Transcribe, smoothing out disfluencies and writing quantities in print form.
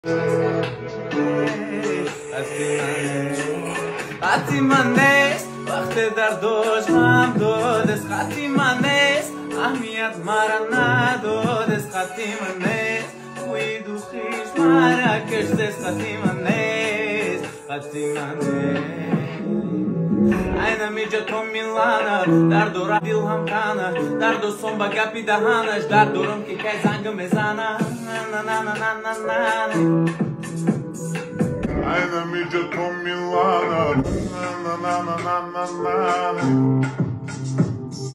خطی من نیست وقت در دوش هم دودست خطی من نیست اهمیت مرا ندودست خطی من نیست کوید و خیش مرا کشتست خطی من نیست خطی من نیست اینمیجا تو میلانه در دورم دیل هم کنه در دو سنبا گپی دهانش در دورم که که زنگ میزنه Ainda mídia com Milana,